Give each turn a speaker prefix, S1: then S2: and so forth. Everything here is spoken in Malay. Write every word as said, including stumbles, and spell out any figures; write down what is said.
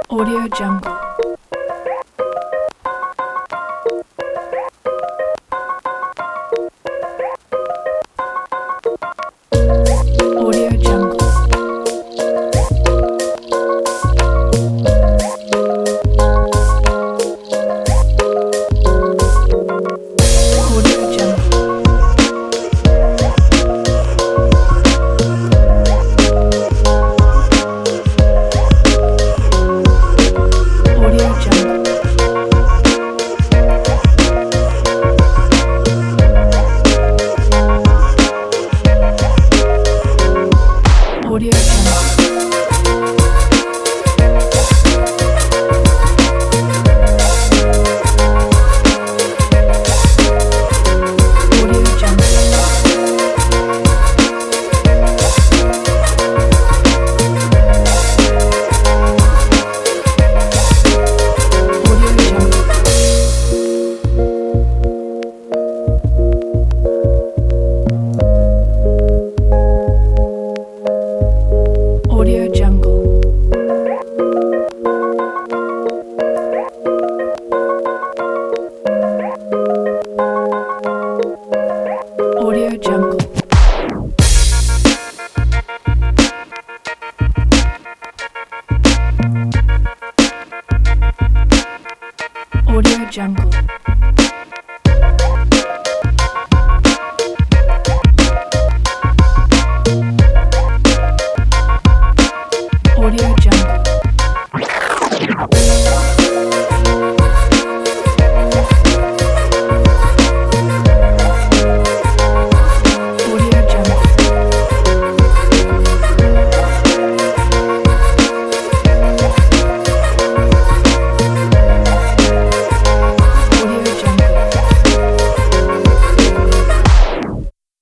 S1: Audio Jungle. Audio Jungle. Audio Jungle. Audio Jungle. Audio Jungle. Audio Jungle. Audio Jungle. Audio Jungle. Audio Jungle. Audio Jungle. Audio Jungle.